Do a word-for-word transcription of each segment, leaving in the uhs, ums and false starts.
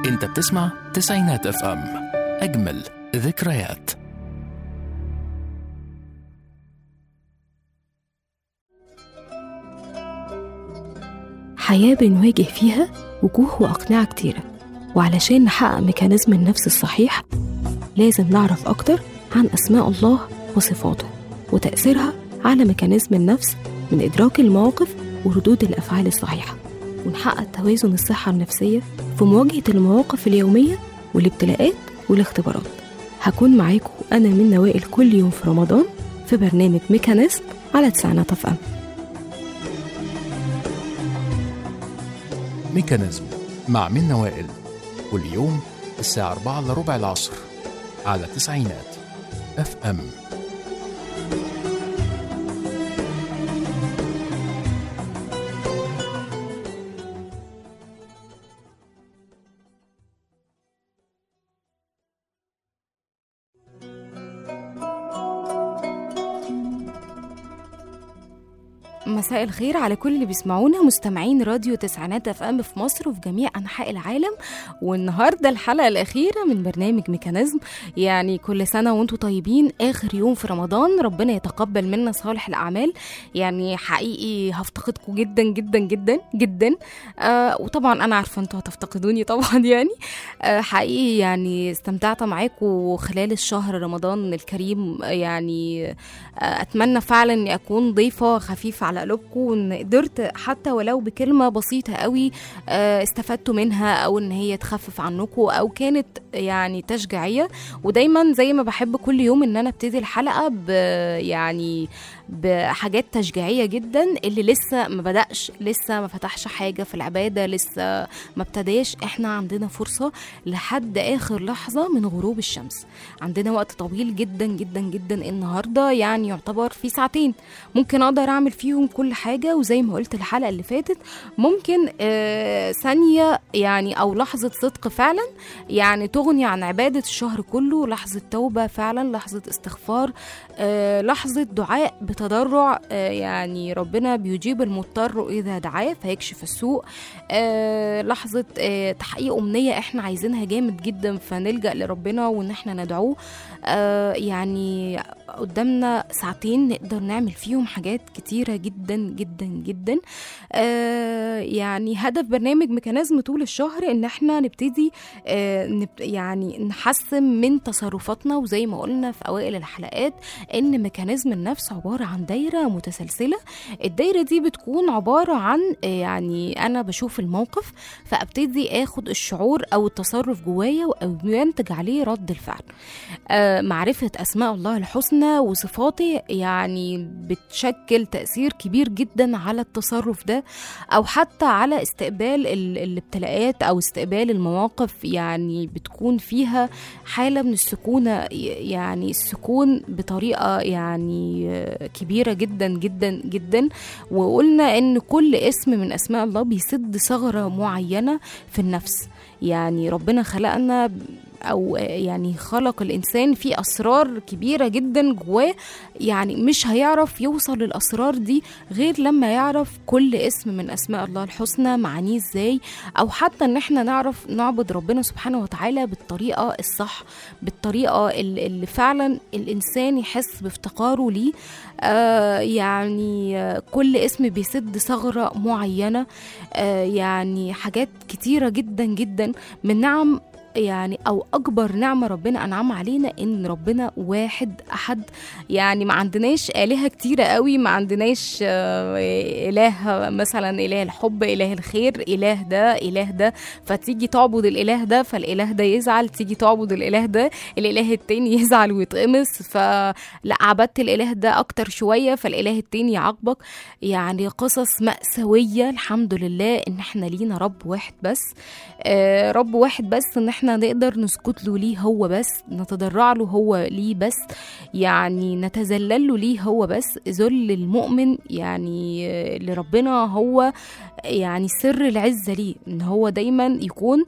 انت بتسمع تسعينات اف ام، اجمل ذكريات. حياة بنواجه فيها وجوه وأقنعة كتيرة، وعلشان نحقق ميكانيزم النفس الصحيح لازم نعرف أكتر عن أسماء الله وصفاته وتأثيرها على ميكانيزم النفس من إدراك المواقف وردود الأفعال الصحيحة، ونحقق توازن الصحة النفسية في مواجهة المواقف اليومية والابتلاءات والاختبارات. هكون معاكم أنا من نوائل كل يوم في رمضان في برنامج ميكانيزم على تسعينات اف ام. ميكانيزم مع من نوائل كل يوم الساعة أربعة إلا ربع العصر على تسعينات اف ام. مساء الخير على كل اللي بيسمعونا مستمعين راديو تسعينات اف ام في مصر وفي جميع انحاء العالم. والنهارده الحلقه الاخيره من برنامج ميكانيزم. يعني كل سنه وانتم طيبين، اخر يوم في رمضان، ربنا يتقبل منا صالح الاعمال. يعني حقيقي هفتقدكم جدا جدا جدا جدا، آه وطبعا انا عارفه انتوا هتفتقدوني طبعا. يعني آه حقيقي يعني استمتعت معاكم خلال الشهر رمضان الكريم. يعني آه اتمنى فعلا اني اكون ضيفه خفيفه على قلوبكم، وان قدرت حتى ولو بكلمه بسيطه قوي استفدتوا منها، او ان هي تخفف عنكم، او كانت يعني تشجيعيه. ودايما زي ما بحب كل يوم ان انا ابتدي الحلقه ب يعني بحاجات تشجيعيه جدا. اللي لسه ما بدأش، لسه ما فتحش حاجه في العباده، لسه ما ابتداش، احنا عندنا فرصه لحد اخر لحظه من غروب الشمس. عندنا وقت طويل جدا جدا جدا النهارده، يعني يعتبر في ساعتين ممكن اقدر اعمل فيهم كل حاجه. وزي ما قلت الحلقه اللي فاتت، ممكن آه ثانيه يعني او لحظه صدق فعلا يعني تغني عن عباده الشهر كله. لحظه توبه فعلا، لحظه استغفار، آه لحظه دعاء بتضرع. آه يعني ربنا بيجيب المضطر اذا دعاه فيكشف السوء. آه لحظه آه تحقيق امنيه احنا عايزينها جامد جدا، فنلجأ لربنا وان احنا ندعوه. آه يعني قدامنا ساعتين نقدر نعمل فيهم حاجات كتيرة جدا جدا جدا. آه يعني هدف برنامج ميكانيزم طول الشهر ان احنا نبتدي آه نب يعني نحسن من تصرفاتنا. وزي ما قلنا في اوائل الحلقات ان ميكانيزم النفس عبارة عن دايرة متسلسلة. الدايرة دي بتكون عبارة عن آه يعني انا بشوف الموقف فابتدي اخد الشعور او التصرف جوايا وينتج عليه رد الفعل. آه معرفة اسماء الله الحسنى وصفاته يعني بتشكل تأثير كبير جدا على التصرف ده، أو حتى على استقبال الابتلاءات أو استقبال المواقف. يعني بتكون فيها حالة من السكونة، يعني السكون بطريقة يعني كبيرة جدا جدا جدا. وقلنا إن كل اسم من أسماء الله بيسد ثغرة معينة في النفس. يعني ربنا خلقنا أو يعني خلق الإنسان في أسرار كبيرة جدا جواه، يعني مش هيعرف يوصل للأسرار دي غير لما يعرف كل اسم من أسماء الله الحسنى معانيه إزاي، أو حتى إن احنا نعرف نعبد ربنا سبحانه وتعالى بالطريقة الصح، بالطريقة اللي فعلا الإنسان يحس بافتقاره ليه. آه يعني آه كل اسم بيسد ثغرة معينة. آه يعني حاجات كتيرة جدا جدا من نعم، يعني او اكبر نعمه ربنا انعم علينا ان ربنا واحد احد. يعني ما عندناش الهه كتيره قوي، ما عندناش اله مثلا اله الحب، اله الخير، اله ده اله ده، فتيجي تعبد الاله ده فالاله ده يزعل، تيجي تعبد الاله ده الاله التاني يزعل ويتقمص، فلا عبدت الاله ده اكتر شويه فالاله التاني يعاقبك. يعني قصص مأساويه. الحمد لله ان احنا لينا رب واحد بس، آه رب واحد بس، ان احنا نقدر نسكت له ليه هو بس، نتضرع له هو ليه بس، يعني نتذلل له ليه هو بس. ذل المؤمن يعني لربنا هو يعني سر العزة ليه، ان هو دايما يكون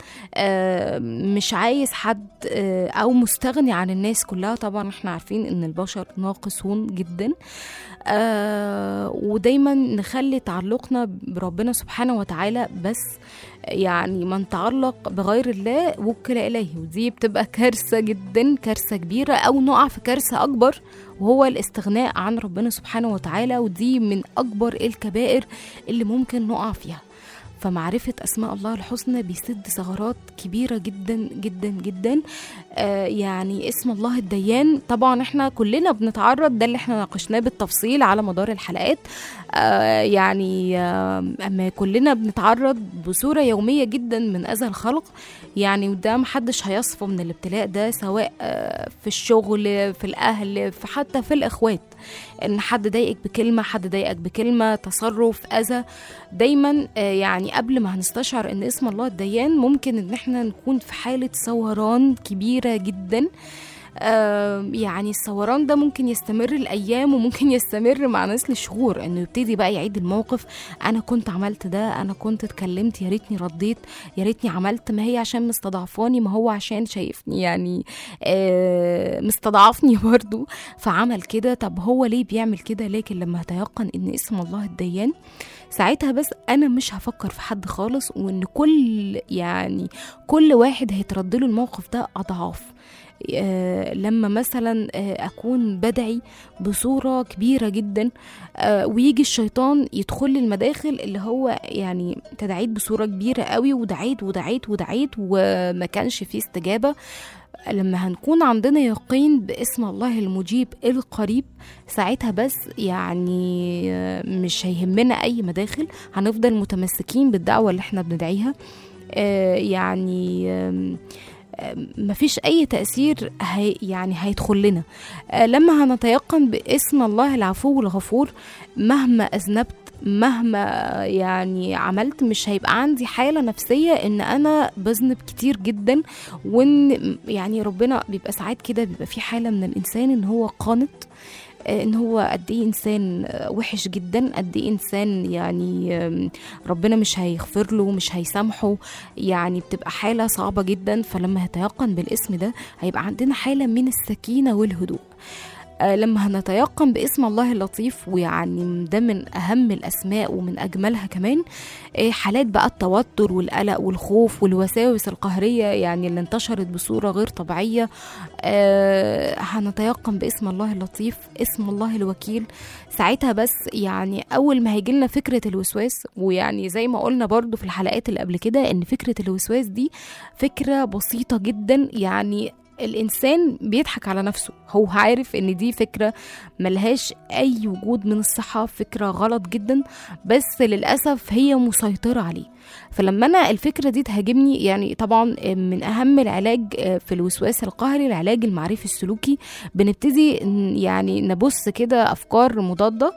مش عايز حد او مستغني عن الناس كلها. طبعا احنا عارفين ان البشر ناقصون جدا. آه ودايما نخلي تعلقنا بربنا سبحانه وتعالى بس، يعني من تعلق بغير الله وكل إليه، ودي بتبقى كارثة جدا، كارثة كبيرة، أو نقع في كارثة أكبر وهو الاستغناء عن ربنا سبحانه وتعالى، ودي من أكبر الكبائر اللي ممكن نقع فيها. فمعرفة أسماء الله الحسنى بيسد ثغرات كبيرة جدا جدا جدا. آه يعني اسم الله الديان طبعا احنا كلنا بنتعرض، ده اللي احنا ناقشناه بالتفصيل على مدار الحلقات. آه يعني آه أما كلنا بنتعرض بصورة يومية جدا من أذى الخلق، يعني وده محدش هيصفو من الابتلاء ده، سواء آه في الشغل، في الأهل، في حتى في الإخوات، ان حد ضايقك بكلمة، حد ضايقك بكلمة، تصرف، أذى. دايما آه يعني قبل ما هنستشعر ان اسم الله الديان ممكن ان احنا نكون في حالة ثوران كبيرة جدا. آه يعني الثوران ده ممكن يستمر الأيام وممكن يستمر مع ناس لشهور، انه يبتدي بقى يعيد الموقف. انا كنت عملت ده، انا كنت اتكلمت، يا ريتني رديت، يا ريتني عملت، ما هي عشان مستضعفاني، ما هو عشان شايفني يعني آه مستضعفني برضو فعمل كده. طب هو ليه بيعمل كده؟ لكن لما هتيقن ان اسم الله الديان، ساعتها بس انا مش هفكر في حد خالص، وان كل يعني كل واحد هيترد له الموقف ده اضعاف. آه لما مثلا آه اكون بدعي بصوره كبيره جدا، آه ويجي الشيطان يدخل لي المداخل اللي هو يعني تدعيت بصوره كبيره قوي، ودعيت ودعيت ودعيت وما كانش فيه استجابه. لما هنكون عندنا يقين باسم الله المجيب القريب، ساعتها بس يعني مش هيهمنا أي مداخل، هنفضل متمسكين بالدعوة اللي احنا بندعيها. يعني مفيش أي تأثير هي يعني هيدخل لنا. لما هنتيقن باسم الله العفو الغفور، مهما أذنبت، مهما يعني عملت، مش هيبقى عندي حالة نفسية ان انا بذنب كتير جدا، وان يعني ربنا بيبقى ساعات كده بيبقى في حالة من الانسان ان هو قانط، ان هو قد ايه انسان وحش جدا، قد ايه انسان يعني ربنا مش هيغفر له، مش هيسامحه، يعني بتبقى حالة صعبة جدا. فلما هتيقن بالاسم ده هيبقى عندنا حالة من السكينة والهدوء. آه لما هنتيقن باسم الله اللطيف، ويعني ده من أهم الأسماء ومن أجملها كمان، آه حالات بقى التوتر والقلق والخوف والوساوس القهرية يعني اللي انتشرت بصورة غير طبيعية، آه هنتيقن باسم الله اللطيف، اسم الله الوكيل. ساعتها بس يعني أول ما هيجيلنا فكرة الوسواس، ويعني زي ما قلنا برضو في الحلقات اللي قبل كده إن فكرة الوسواس دي فكرة بسيطة جدا، يعني الإنسان بيضحك على نفسه، هو عارف إن دي فكرة ملهاش أي وجود من الصحة، فكرة غلط جدا، بس للأسف هي مسيطرة عليه. فلما أنا الفكرة دي تهاجمني، يعني طبعا من أهم العلاج في الوسواس القهري العلاج المعرفي السلوكي، بنبتدي يعني نبص كده أفكار مضادة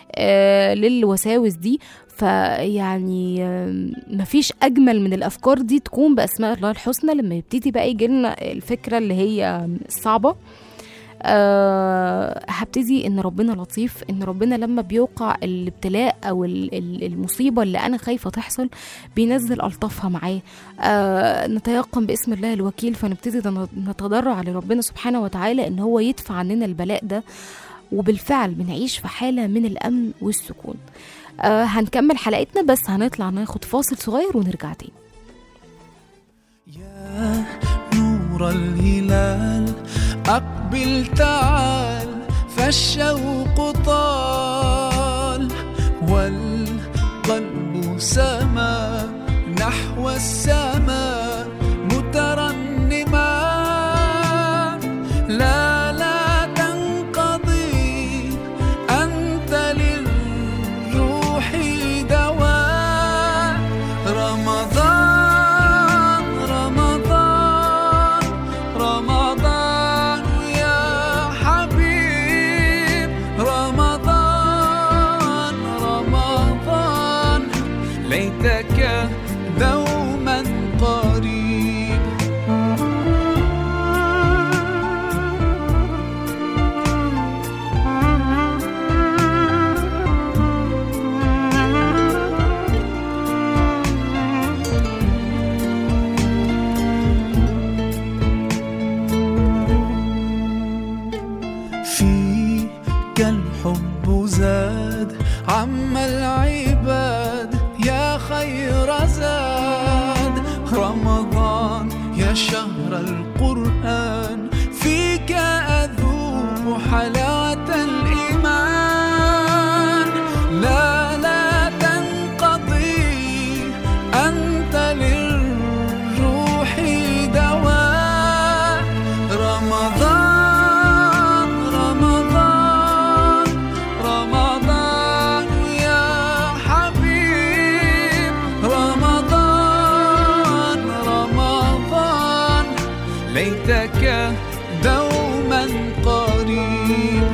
للوساوس دي. فيعني مفيش أجمل من الأفكار دي تكون بأسماء الله الحسنى. لما يبتدي بقى يجيلنا الفكرة اللي هي صعبة، أه هبتدي ان ربنا لطيف، ان ربنا لما بيوقع الابتلاء او المصيبة اللي انا خايفة تحصل بينزل الطفها معاه. أه نتيقن باسم الله الوكيل، فنبتدي نتضرع لربنا سبحانه وتعالى ان هو يدفع عننا البلاء ده، وبالفعل بنعيش في حالة من الامن والسكون. أه هنكمل حلقتنا، بس هنطلع ناخد فاصل صغير ونرجع تاني. يا نور الهلال أقبل تعال، فالشوق طال والقلب سما نحو السماء مترنما. لا لا تنقضي، أنت للروح دواء. رمضان رمضان رمضان يا حبيب، رمضان رمضان ليتك دوما قريب. فيك الحب زاد شهر القرآن فيك أذوق حلاوة الإيمان. لا لا تنقضي أنت للروح دواء. رمضان رمضان رمضان يا حبيب. رمضان رمضان ليتك دوما قريب.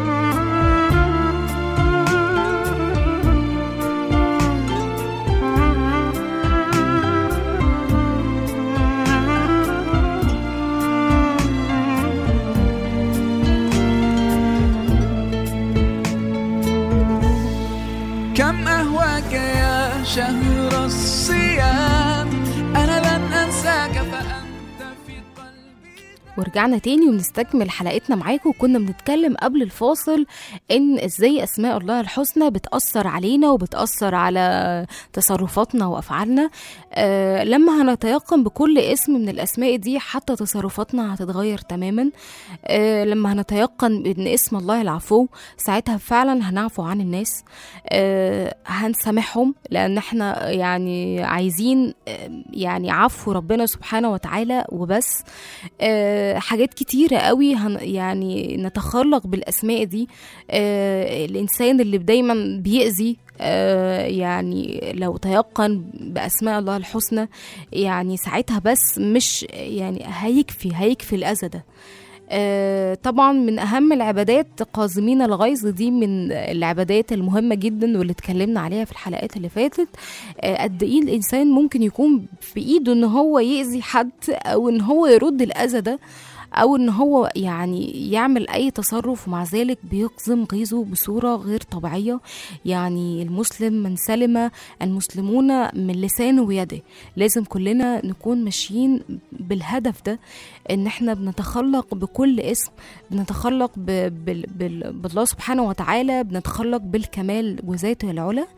كم أهواك يا شهر الصيام، أنا لن أنساك فأنت في قلبي. ورجعنا تاني وبنستكمل حلقتنا معاكم. وكنا بنتكلم قبل الفاصل ان ازاي اسماء الله الحسنى بتأثر علينا وبتأثر على تصرفاتنا وافعالنا. آه لما هنتيقن بكل اسم من الاسماء دي حتى تصرفاتنا هتتغير تماما. آه لما هنتيقن ان اسم الله العفو ساعتها فعلا هنعفو عن الناس. آه هنسامحهم لان احنا يعني عايزين آه يعني عفو ربنا سبحانه وتعالى وبس. آه حاجات كتيرة قوي هن يعني نتخلق بالأسماء دي. آه الإنسان اللي دايما بيأذي آه يعني لو تيقن بأسماء الله الحسنى يعني ساعتها بس مش يعني هيكفي هيكفي الأذى ده. آه طبعا من أهم العبادات قازمين الغيظ، دي من العبادات المهمة جدا واللي اتكلمنا عليها في الحلقات اللي فاتت. آه قد ايه الإنسان ممكن يكون في إيده ان هو يأذي حد أو ان هو يرد الأذى ده أو إن هو يعني يعمل أي تصرف ومع ذلك بيقزم غيظه بصورة غير طبيعية. يعني المسلم من سلم المسلمون من لسانه ويده. لازم كلنا نكون ماشيين بالهدف ده، إن إحنا بنتخلق بكل اسم، بنتخلق بالله سبحانه وتعالى، بنتخلق بالكمال وذاته العلا.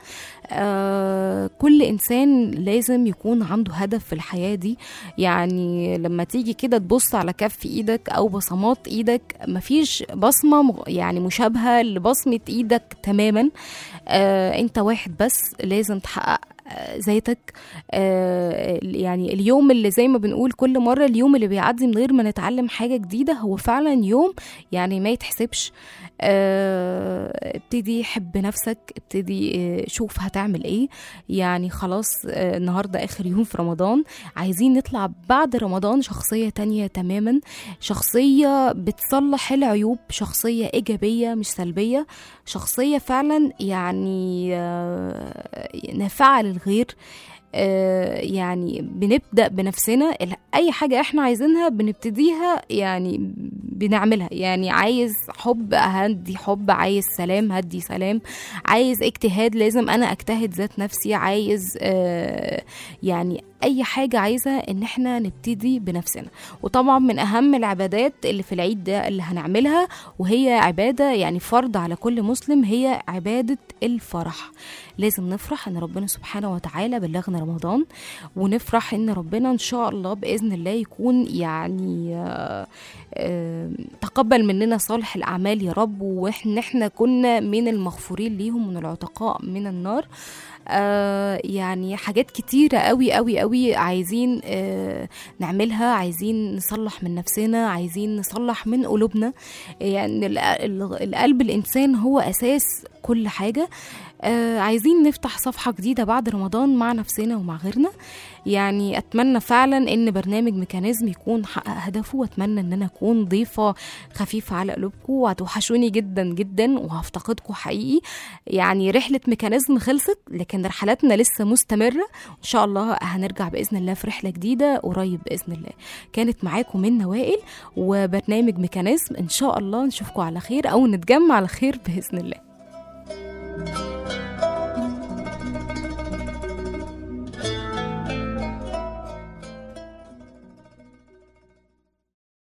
آه كل إنسان لازم يكون عنده هدف في الحياة دي. يعني لما تيجي كده تبص على كف إيدك أو بصمات إيدك، مفيش بصمة يعني مشابهة لبصمة إيدك تماما. آه أنت واحد بس لازم تحقق ذاتك. آه يعني اليوم اللي زي ما بنقول كل مرة، اليوم اللي بيعدي من غير ما نتعلم حاجة جديدة هو فعلا يوم يعني ما يتحسبش. آه ابتدي حب نفسك، ابتدي آه شوف هتعمل ايه. يعني خلاص آه النهاردة اخر يوم في رمضان، عايزين نطلع بعد رمضان شخصية تانية تماما، شخصية بتصلح العيوب، شخصية ايجابية مش سلبية، شخصية فعلا يعني آه نافعة للغير. آه يعني بنبدأ بنفسنا، أي حاجة إحنا عايزينها بنبتديها يعني بنعملها. يعني عايز حب هدي حب، عايز سلام هدي سلام، عايز اجتهاد لازم أنا أجتهد ذات نفسي، عايز آه يعني أي حاجة عايزة إن إحنا نبتدي بنفسنا. وطبعا من أهم العبادات اللي في العيد ده اللي هنعملها، وهي عبادة يعني فرض على كل مسلم، هي عبادة الفرح. لازم نفرح إن ربنا سبحانه وتعالى بلغنا رمضان، ونفرح إن ربنا إن شاء الله بإذن الله يكون يعني آآ آآ تقبل مننا صالح الأعمال يا رب، وإحنا إحنا كنا من المغفورين ليهم، من العتقاء من النار. آه يعني حاجات كتيرة قوي قوي قوي عايزين آه نعملها، عايزين نصلح من نفسنا، عايزين نصلح من قلوبنا. يعني القلب الإنسان هو أساس كل حاجة. آه عايزين نفتح صفحة جديدة بعد رمضان مع نفسنا ومع غيرنا. يعني أتمنى فعلا إن برنامج ميكانيزم يكون حقق هدفه، وأتمنى إن أنا أكون ضيفة خفيفة على قلوبكم، وهتوحشوني جدا جدا وهفتقدكم حقيقي. يعني رحلة ميكانيزم خلصت، لكن رحلاتنا لسه مستمرة، وإن شاء الله هنرجع بإذن الله في رحلة جديدة قريب بإذن الله. كانت معاكم من وائل وبرنامج ميكانيزم، إن شاء الله نشوفكم على خير أو نتجمع على خير بإذن الله.